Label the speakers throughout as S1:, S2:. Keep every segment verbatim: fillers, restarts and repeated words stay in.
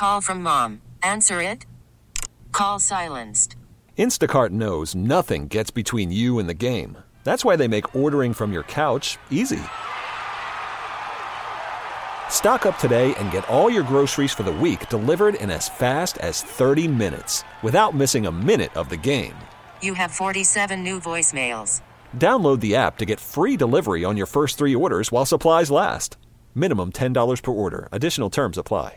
S1: Call from mom. Answer it. Call silenced.
S2: Instacart knows nothing gets between you and the game. That's why they make ordering from your couch easy. Stock up today and get all your groceries for the week delivered in as fast as thirty minutes without missing a minute of the game.
S1: You have forty-seven new voicemails.
S2: Download the app to get free delivery on your first three orders while supplies last. Minimum ten dollars per order. Additional terms apply.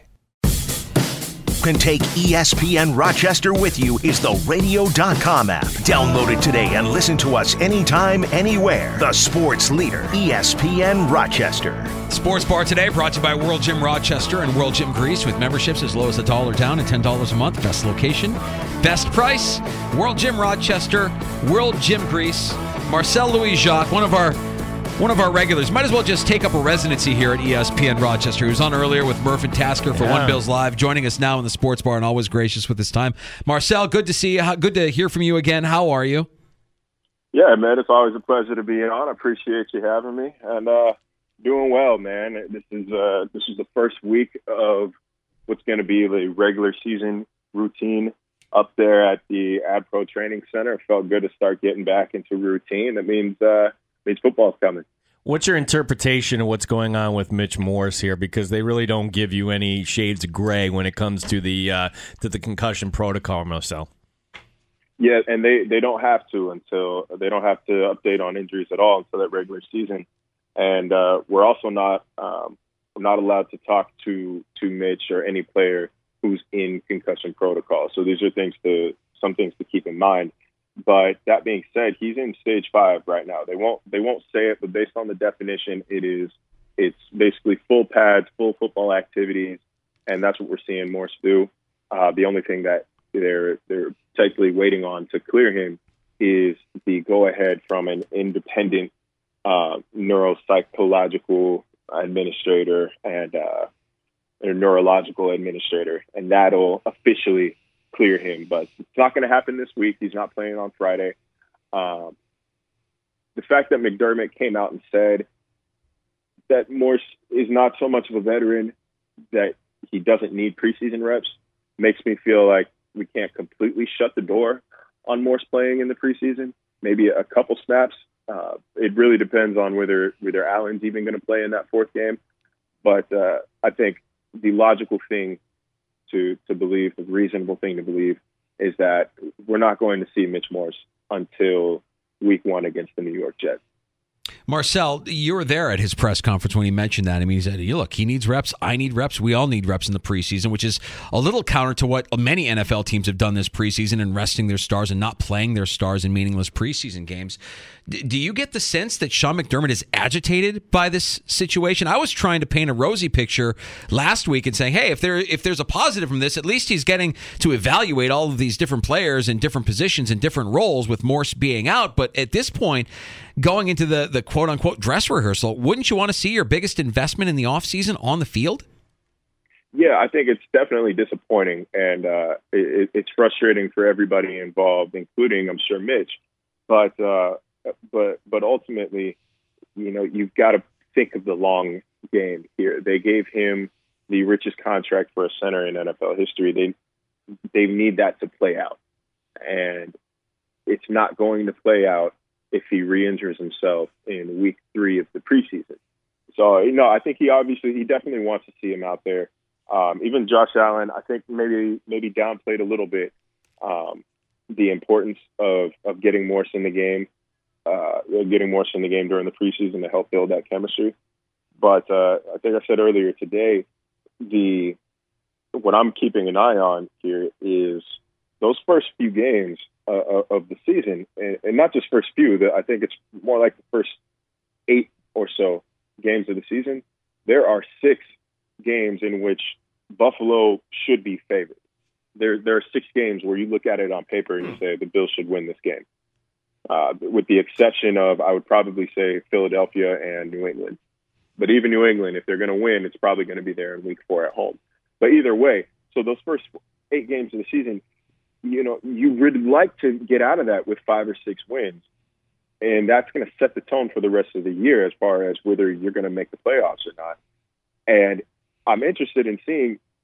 S3: Can take E S P N Rochester with you is the radio dot com app. Download it today and listen to us anytime, anywhere. The sports leader, E S P N Rochester.
S4: Sports Bar today brought to you by World Gym Rochester and World Gym Greece with memberships as low as a dollar down and ten dollars a month. Best location, best price. World Gym Rochester, World Gym Greece. Marcel Louis Jacques, one of our One of our regulars, might as well just take up a residency here at E S P N Rochester. He was on earlier with Murph and Tasker for
S5: yeah.
S4: One Bills Live, joining us now in the Sports Bar and always gracious with his time. Marcel, good to see you. Good to hear from you again. How are you?
S5: Yeah, man, it's always a pleasure to be on. I appreciate you having me, and uh, doing well, man. This is uh, this is the first week of what's going to be the regular season routine up there at the AdPro Training Center. It felt good to start getting back into routine. That means uh, means football's coming.
S6: What's your interpretation of what's going on with Mitch Morse here? Because they really don't give you any shades of gray when it comes to the uh, to the concussion protocol, Marcel.
S5: Yeah, and they, they don't have to until they don't have to update on injuries at all until that regular season. And uh, we're also not um, not allowed to talk to to Mitch or any player who's in concussion protocol. So these are things to some things to keep in mind. But that being said, he's in stage five right now. They won't they won't say it, but based on the definition, it is it's basically full pads, full football activities, and that's what we're seeing Morse do. Uh, the only thing that they're they're tightly waiting on to clear him is the go ahead from an independent uh, neuropsychological administrator and uh, a neurological administrator, and that'll officially clear him, but it's not going to happen this week. He's not playing on Friday. Um, the fact that McDermott came out and said that Morse is not so much of a veteran that he doesn't need preseason reps makes me feel like we can't completely shut the door on Morse playing in the preseason. Maybe a couple snaps. Uh, it really depends on whether whether Allen's even going to play in that fourth game. But uh, I think the logical thing to to believe, the reasonable thing to believe, is that we're not going to see Mitch Morse until week one against the New York Jets.
S4: Marcel, you were there at his press conference when he mentioned that. I mean, he said, look, he needs reps. I need reps. We all need reps in the preseason, which is a little counter to what many N F L teams have done this preseason and resting their stars and not playing their stars in meaningless preseason games. D- do you get the sense that Sean McDermott is agitated by this situation? I was trying to paint a rosy picture last week and saying, hey, if there if there's a positive from this, at least he's getting to evaluate all of these different players in different positions and different roles with Morse being out. But at this point, going into the, the quote-unquote dress rehearsal, wouldn't you want to see your biggest investment in the offseason on the field?
S5: Yeah, I think it's definitely disappointing, and uh, it, it's frustrating for everybody involved, including, I'm sure, Mitch. But uh, but but ultimately, you know, you've got to think of the long game here. They gave him the richest contract for a center in N F L history. They they need that to play out, and it's not going to play out if he re-injures himself in week three of the preseason. So, you know, I think he obviously, he definitely wants to see him out there. Um, even Josh Allen, I think maybe maybe downplayed a little bit um, the importance of, of getting Morse in the game, uh, getting Morse in the game during the preseason to help build that chemistry. But uh, I think I said earlier today, the what I'm keeping an eye on here is those first few games uh, of the season, and, and not just first few. The, I think it's more like the first eight or so games of the season. There are six games in which Buffalo should be favored. There, there are six games where you look at it on paper and you say the Bills should win this game, uh, with the exception of, I would probably say, Philadelphia and New England. But even New England, if they're going to win, it's probably going to be there in week four at home. But either way, so those first eight games of the season, you know, you would like to get out of that with five or six wins. And that's going to set the tone for the rest of the year as far as whether you're going to make the playoffs or not. And I'm interested in seeing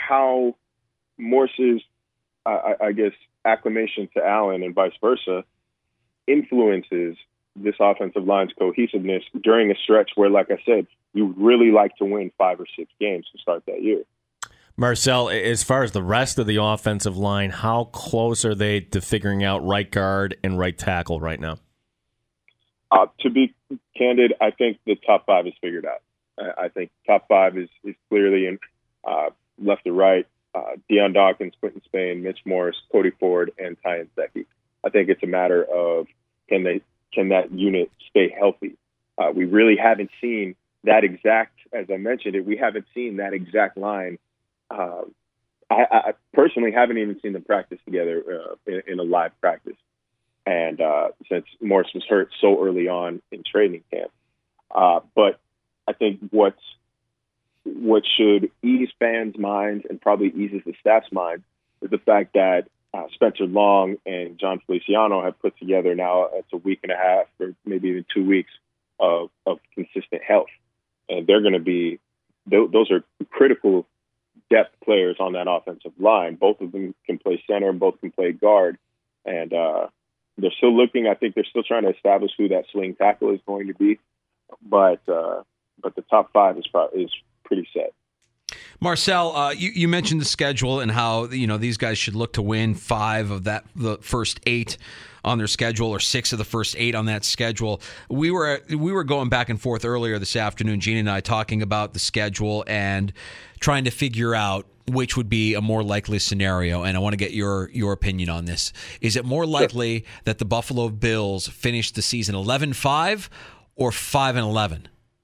S5: how Morse's, uh, I, I guess, acclimation to Allen and vice versa influences this offensive line's cohesiveness during a stretch where, like I said, you would really like to win five or six games to start that year.
S6: Marcel, as far as the rest of the offensive line, how close are they to figuring out right guard and right tackle right now?
S5: Uh, to be candid, I think the top five is figured out. I, I think top five is, is clearly in uh, left to right. Uh, Deion Dawkins, Quentin Spain, Mitch Morse, Cody Ford, and Ty Nsekhe. I think it's a matter of can they can that unit stay healthy? Uh, we really haven't seen that exact, as I mentioned it, we haven't seen that exact line. Uh, I, I personally haven't even seen them practice together uh, in, in a live practice. And uh, since Morse was hurt so early on in training camp. Uh, but I think what's, what should ease fans' minds and probably eases the staff's mind is the fact that uh, Spencer Long and John Feliciano have put together now, it's a week and a half or maybe even two weeks of, of consistent health. And they're going to be, those are critical depth players on that offensive line. Both of them can play center and both can play guard. And uh, they're still looking, I think they're still trying to establish who that swing tackle is going to be. But uh, but the top five is probably, is pretty set.
S4: Marcel, uh, you, you mentioned the schedule and how, you know, these guys should look to win five of that the first eight on their schedule, or six of the first eight on that schedule. We were we were going back and forth earlier this afternoon, Gene and I, talking about the schedule and trying to figure out which would be a more likely scenario. And I want to get your your opinion on this. Is it more likely that the Buffalo Bills finish the season eleven five or five and eleven?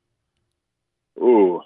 S5: Ooh.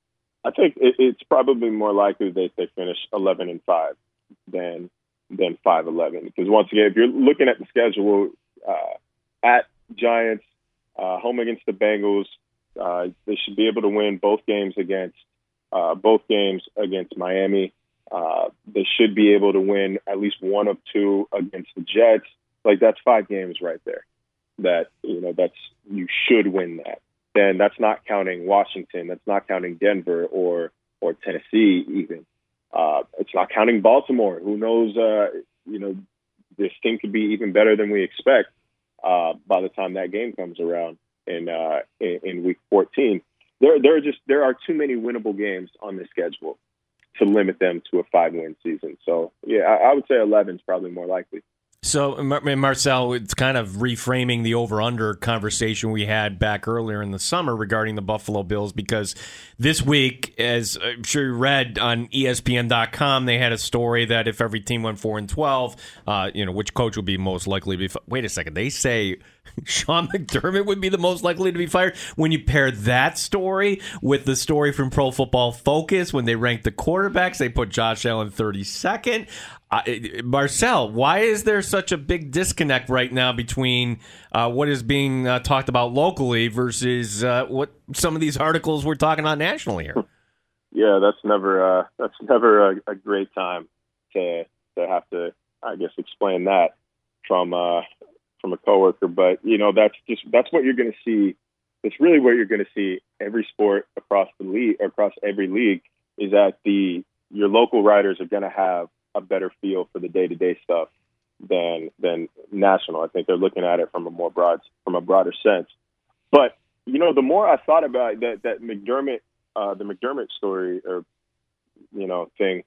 S5: I think it, it's probably more likely that they finish eleven and five than than five eleven. Because once again, if you're looking at the schedule, uh, at Giants, uh, home against the Bengals, uh, they should be able to win both games against uh, both games against Miami. Uh, they should be able to win at least one of two against the Jets. Like, that's five games right there. That, you know, that's, you should win that. Then that's not counting Washington. That's not counting Denver or or Tennessee even. Uh, it's not counting Baltimore. Who knows? Uh, you know, this team could be even better than we expect uh, by the time that game comes around in uh, in, in week fourteen. There, there are just there are too many winnable games on the schedule to limit them to a five-win season. So yeah, I, I would say eleven is probably more likely.
S6: So, Marcel, it's kind of reframing the over-under conversation we had back earlier in the summer regarding the Buffalo Bills, because this week, as I'm sure you read on E S P N dot com, they had a story that if every team went four and twelve, uh, you know, which coach would be most likely to be fired? Wait a second, they say Sean McDermott would be the most likely to be fired. When you pair that story with the story from Pro Football Focus, when they ranked the quarterbacks, they put Josh Allen thirty-second. Uh, Marcel, why is there such a big disconnect right now between uh, what is being uh, talked about locally versus uh, what some of these articles we're talking about nationally here?
S5: Yeah, that's never uh, that's never a, a great time to to have to, I guess, explain that from uh, from a coworker. But you know, that's just that's what you're going to see. It's really what you're going to see every sport across the league, across every league, is that the your local writers are going to have a better feel for the day-to-day stuff than than national. I think they're looking at it from a more broad, from a broader sense. But you know, the more I thought about that, that McDermott, uh, the McDermott story, or you know, thing,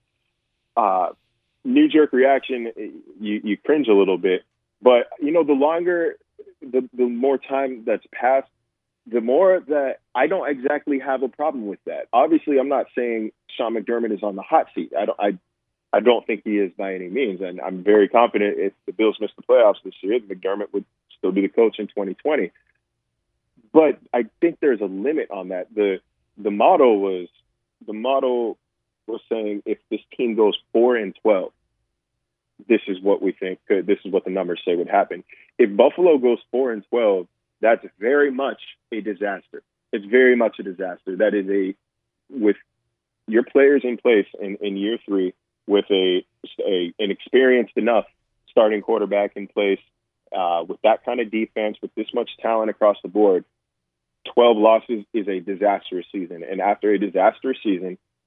S5: uh, knee-jerk reaction, you you cringe a little bit. But you know, the longer, the the more time that's passed, the more that I don't exactly have a problem with that. Obviously, I'm not saying Sean McDermott is on the hot seat. I don't. I I don't think he is by any means. And I'm very confident if the Bills miss the playoffs this year, McDermott would still be the coach in twenty twenty. But I think there's a limit on that. The the model was the model was saying if this team goes four and twelve, this is what we think could, this is what the numbers say would happen. If Buffalo goes four and twelve, that's very much a disaster. It's very much a disaster. That is a, with your players in place in, in year three, with a, a an experienced enough starting quarterback in place, uh, with that kind of defense, with this much talent across the board, twelve losses is a disastrous season. And after a disastrous season with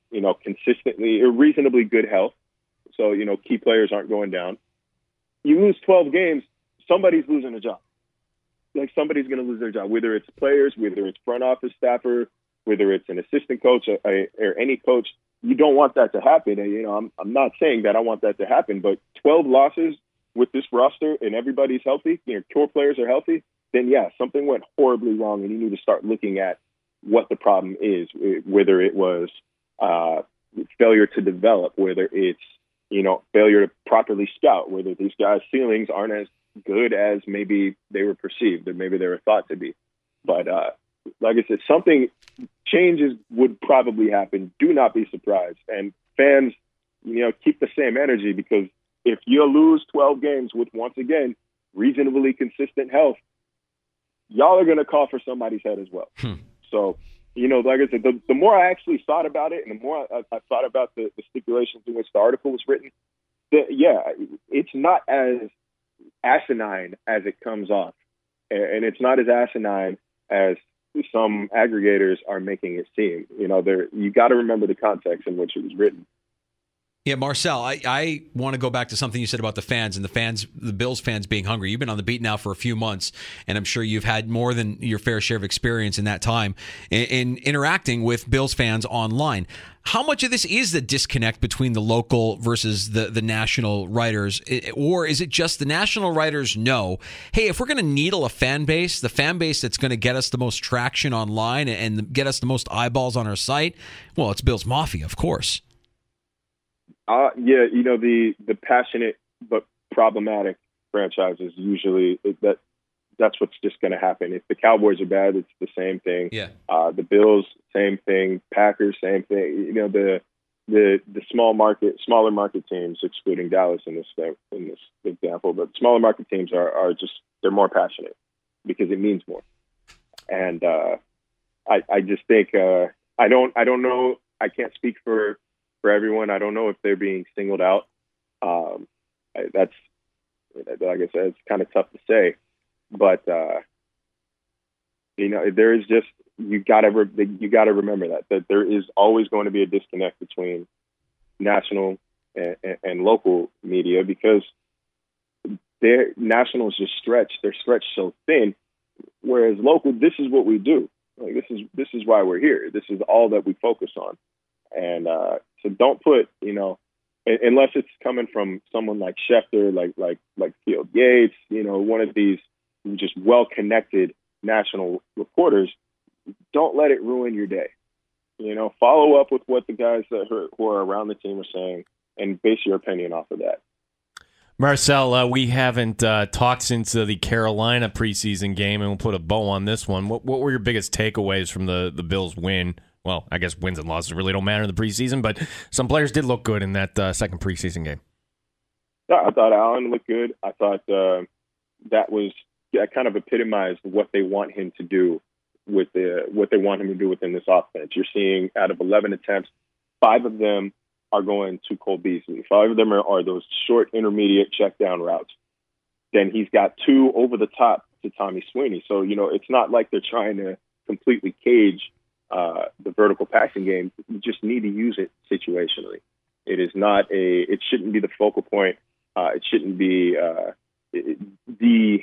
S5: you know, consistently or reasonably good health. So, you know, key players aren't going down. You lose twelve games, somebody's losing a job. Like somebody's going to lose their job, whether it's players, whether it's front office staffer, whether it's an assistant coach or, or any coach. You don't want that to happen. And, you know, I'm, I'm not saying that I want that to happen, but twelve losses with this roster and everybody's healthy, you know, core players are healthy, then yeah, something went horribly wrong and you need to start looking at what the problem is, whether it was uh, failure to develop, whether it's, you know, failure to properly scout, whether these guys' ceilings aren't as good as maybe they were perceived or maybe they were thought to be. But uh, like I said, something changes would probably happen. Do not be surprised. And fans, you know, keep the same energy, because if you lose twelve games with, once again, reasonably consistent health, y'all are going to call for somebody's head as well. Hmm. So, you know, like I said, the, the more I actually thought about it and the more I, I thought about the, the stipulations in which the article was written, the, yeah, it's not as asinine as it comes off. And it's not as asinine as some aggregators are making it seem. You know, there, you got to remember the context in which it was written.
S4: Yeah, Marcel, I, I want to go back to something you said about the fans and the fans, the Bills fans being hungry. You've been on the beat now for a few months, and I'm sure you've had more than your fair share of experience in that time in, in interacting with Bills fans online. How much of this is the disconnect between the local versus the, the national writers? Or is it just the national writers know, hey, if we're going to needle a fan base, the fan base that's going to get us the most traction online and get us the most eyeballs on our site, well, it's Bills Mafia, of course.
S5: Uh, yeah, you know, the, the passionate but problematic franchises usually that that's what's just going to happen. If the Cowboys are bad, it's the same thing.
S4: Yeah.
S5: Uh, the Bills, same thing. Packers, same thing. You know, the the the small market, smaller market teams, excluding Dallas in this in this example, but smaller market teams are are just they're more passionate because it means more. And uh, I I just think uh, I don't I don't know I can't speak for. For everyone, I don't know if they're being singled out. Um, that's, like I said, it's kind of tough to say. But uh, you know, there is just you gotta re- you gotta remember that that there is always going to be a disconnect between national and, and, and local media, because their national is just stretched. They're stretched so thin, whereas local, this is what we do. Like, this is this is why we're here. This is all that we focus on. And uh, so don't put, you know, unless it's coming from someone like Schefter, like like like Field Yates, you know, one of these just well-connected national reporters, don't let it ruin your day. You know, follow up with what the guys that are, who are around the team are saying and base your opinion off of that.
S6: Marcel, uh, we haven't uh, talked since uh, the Carolina preseason game, and we'll put a bow on this one. What, what were your biggest takeaways from the, the Bills' win? Well, I guess wins and losses really don't matter in the preseason, but some players did look good in that uh, second preseason game.
S5: Yeah, I thought Allen looked good. I thought uh, that was that kind of epitomized what they want him to do with the what they want him to do within this offense. You're seeing out of eleven attempts, five of them are going to Cole Beasley. Five of them are, are those short, intermediate check down routes. Then he's got two over the top to Tommy Sweeney. So, you know, it's not like they're trying to completely cage uh, the vertical passing game. You just need to use it situationally. It is not a, it shouldn't be the focal point. Uh, it shouldn't be uh, it, the,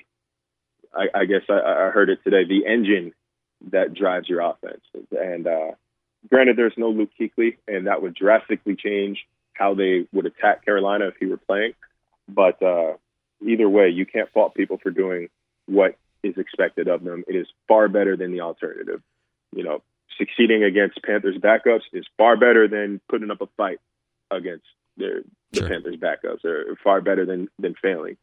S5: I, I guess I, I heard it today, the engine that drives your offense. And uh, granted, there's no Luke Kuechly, and that would drastically change how they would attack Carolina if he were playing. But uh, either way, you can't fault people for doing what is expected of them. It is far better than the alternative. You know, succeeding against Panthers backups is far better than putting up a fight against their, the sure. Panthers backups. They're far better than than failing.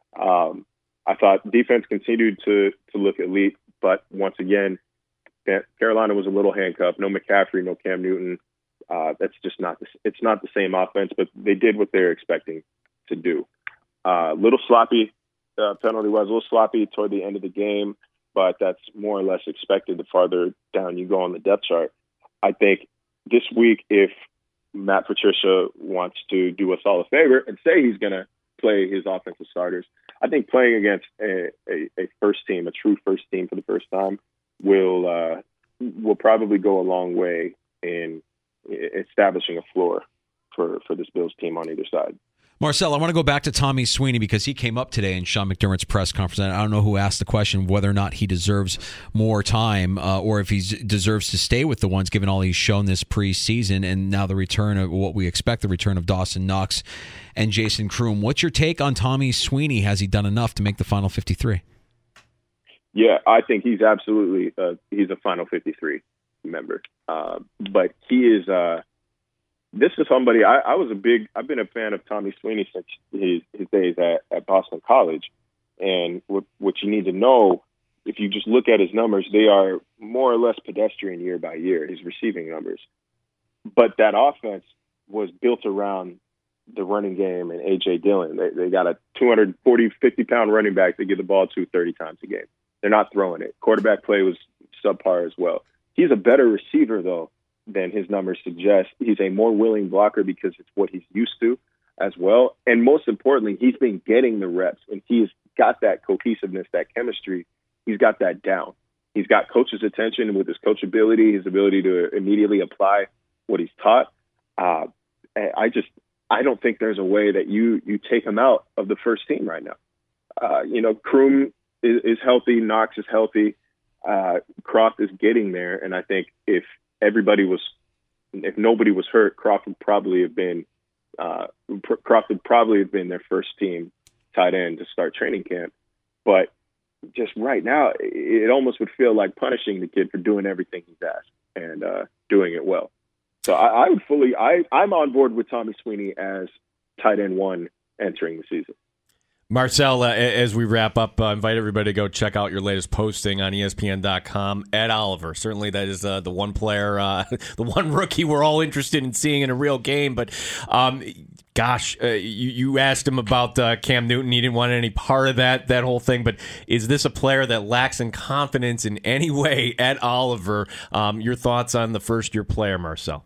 S5: Um, I thought defense continued to to look elite, but once again, Carolina was a little handcuffed. No McCaffrey, no Cam Newton. Uh, that's just not the, it's not the same offense, but they did what they're expecting to do. A uh, little sloppy uh, penalty was a little sloppy toward the end of the game, but that's more or less expected the farther down you go on the depth chart. I think this week, if Matt Patricia wants to do us all a favor and say he's going to play his offensive starters, I think playing against a, a, a first team, a true first team for the first time, will uh, will probably go a long way in establishing a floor for, for this Bills team on either side.
S4: Marcel, I want to go back to Tommy Sweeney because he came up today in Sean McDermott's press conference. And I don't know who asked the question whether or not he deserves more time uh, or if he deserves to stay with the ones given all he's shown this preseason and now the return of what we expect, the return of Dawson Knox and Jason Kroom. What's your take on Tommy Sweeney? Has he done enough to make the final fifty-three?
S5: Yeah, I think he's absolutely uh, he's a final fifty-three member. Uh, but he is uh, this is somebody I, I was a big I've been a fan of Tommy Sweeney since his, his days at, at Boston College. And what, what you need to know, if you just look at his numbers, they are more or less pedestrian year by year, his receiving numbers. But that offense was built around the running game and A J Dillon. They, they got a two forty, fifty-pound running back they give the ball to thirty times a game. They're not throwing it. Quarterback play was subpar as well. He's a better receiver, though, than his numbers suggest. He's a more willing blocker because it's what he's used to as well. And most importantly, he's been getting the reps, and he's got that cohesiveness, that chemistry. He's got that down. He's got coach's attention with his coachability, his ability to immediately apply what he's taught. Uh, I just I don't think there's a way that you you take him out of the first team right now. Uh, you know, Kroom is, is healthy. Knox is healthy. Uh, Croft is getting there. And I think if everybody was, if nobody was hurt, Croft would probably have been, uh, Croft would probably have been their first team tight end to start training camp. But just right now, it, it almost would feel like punishing the kid for doing everything he's asked and uh, doing it well. So I, I would fully, I, I'm on board with Tommy Sweeney as tight end one entering the season.
S6: Marcel, uh, as we wrap up, uh, invite everybody to go check out your latest posting on E S P N dot com. Ed Oliver, certainly that is uh, the one player, uh, the one rookie we're all interested in seeing in a real game. But um, gosh, uh, you, you asked him about uh, Cam Newton. He didn't want any part of that that whole thing. But is this a player that lacks in confidence in any way? Ed Oliver, um, your thoughts on the first year player, Marcel?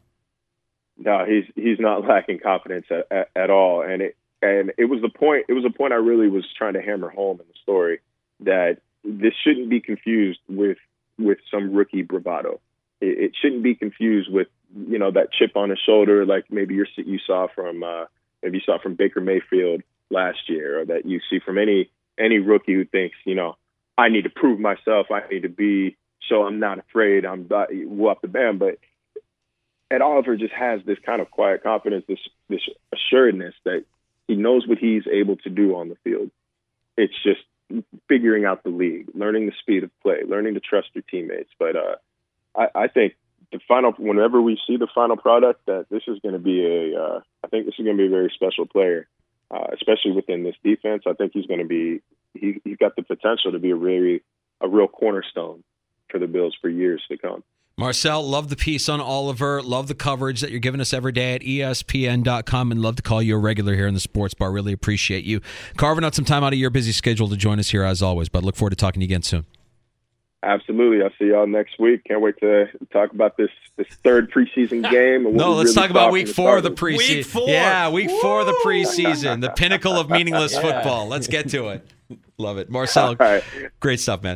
S5: No, he's he's not lacking confidence at, at, at all, and it. And it was the point. It was a point I really was trying to hammer home in the story that this shouldn't be confused with with some rookie bravado. It, it shouldn't be confused with you know that chip on his shoulder, like maybe you're, you saw from uh, maybe you saw from Baker Mayfield last year, or that you see from any any rookie who thinks you know I need to prove myself. I need to be so I'm not afraid. I'm up the band. But Ed Oliver just has this kind of quiet confidence, this this assuredness that he knows what he's able to do on the field. It's just figuring out the league, learning the speed of play, learning to trust your teammates. But uh, I, I think the final, whenever we see the final product, that this is going to be a, uh, I think this is going to be a very special player, uh, especially within this defense. I think he's going to be, he, he's got the potential to be a really, a real cornerstone for the Bills for years to come.
S4: Marcel, love the piece on Oliver. Love the coverage that you're giving us every day at E S P N dot com, and love to call you a regular here in the Sports Bar. Really appreciate you carving out some time out of your busy schedule to join us here as always. But look forward to talking to you again soon.
S5: Absolutely. I'll see y'all next week. Can't wait to talk about this this third preseason game. And
S4: no, let's
S5: really
S4: talk about week four of the preseason.
S6: Week four.
S4: Yeah, week Woo! four of the preseason. The pinnacle of meaningless yeah. football. Let's get to it. Love it. Marcel, right. Great stuff, man.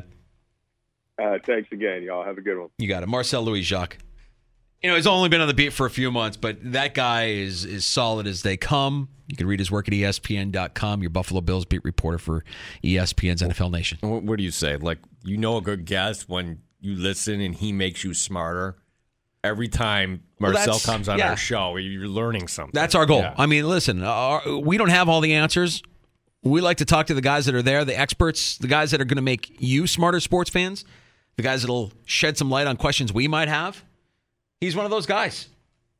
S5: Uh, thanks again, y'all. Have a good one.
S4: You got it. Marcel Louis-Jacques. You know, he's only been on the beat for a few months, but that guy is is solid as they come. You can read his work at E S P N dot com, your Buffalo Bills beat reporter for E S P N's N F L Nation.
S6: What do you say? Like, you know a good guest when you listen and he makes you smarter? Every time Marcel well, comes on yeah. our show, you're learning something.
S4: That's our goal.
S6: Yeah.
S4: I mean, listen, our, we don't have all the answers. We like to talk to the guys that are there, the experts, the guys that are going to make you smarter sports fans, the guys that will shed some light on questions we might have. He's one of those guys.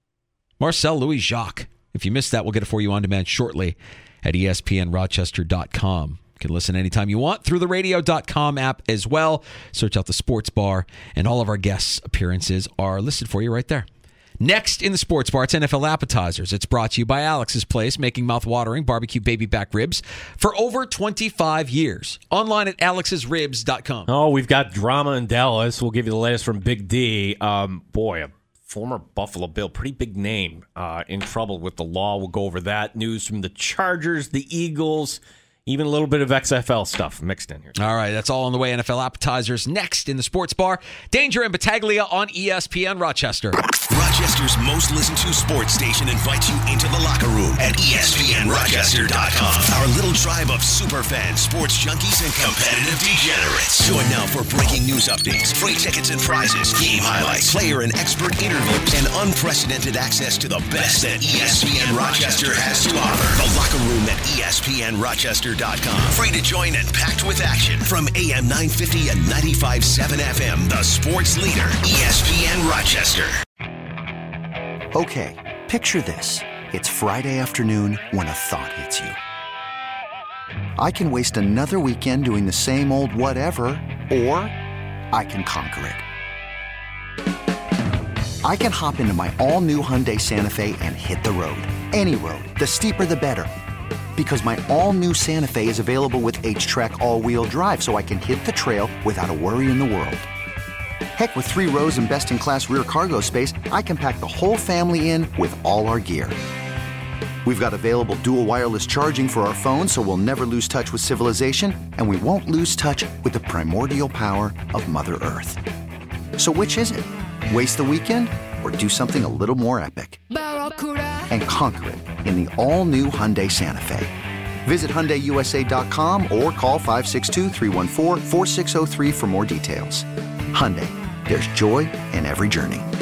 S4: Marcel Louis-Jacques. If you missed that, we'll get it for you on demand shortly at E S P N Rochester dot com. You can listen anytime you want through the radio dot com app as well. Search out the Sports Bar, and all of our guests' appearances are listed for you right there. Next in the Sports Bar, it's N F L Appetizers. It's brought to you by Alex's Place, making mouth-watering barbecue baby back ribs for over twenty-five years. Online at alex's ribs dot com.
S6: Oh, we've got drama in Dallas. We'll give you the latest from Big D. Um, boy, a former Buffalo Bill, pretty big name, uh, in trouble with the law. We'll go over that. News from the Chargers, the Eagles, even a little bit of X F L stuff mixed in here.
S4: All right, that's all on the way. N F L Appetizers next in the Sports Bar. Danger and Battaglia on E S P N Rochester.
S3: Rochester. Rochester's most listened to sports station invites you into the locker room at E S P N Rochester dot com. Our little tribe of super fans, sports junkies, and competitive degenerates. Join now for breaking news updates, free tickets and prizes, game highlights, player and expert interviews, and unprecedented access to the best that E S P N Rochester has to offer. The locker room at E S P N Rochester dot com. Free to join and packed with action. From A M nine fifty and ninety-five point seven F M, the sports leader, E S P N Rochester.
S7: Okay, picture this. It's Friday afternoon when a thought hits you. I can waste another weekend doing the same old whatever, or I can conquer it. I can hop into my all-new Hyundai Santa Fe and hit the road. Any road. The steeper, the better. Because my all-new Santa Fe is available with H-Track all-wheel drive, so I can hit the trail without a worry in the world. Heck, with three rows and best-in-class rear cargo space, I can pack the whole family in with all our gear. We've got available dual wireless charging for our phones, so we'll never lose touch with civilization, and we won't lose touch with the primordial power of Mother Earth. So which is it? Waste the weekend or do something a little more epic? And conquer it in the all-new Hyundai Santa Fe. Visit Hyundai U S A dot com or call five six two, three one four, four six zero three for more details. Hyundai, there's joy in every journey.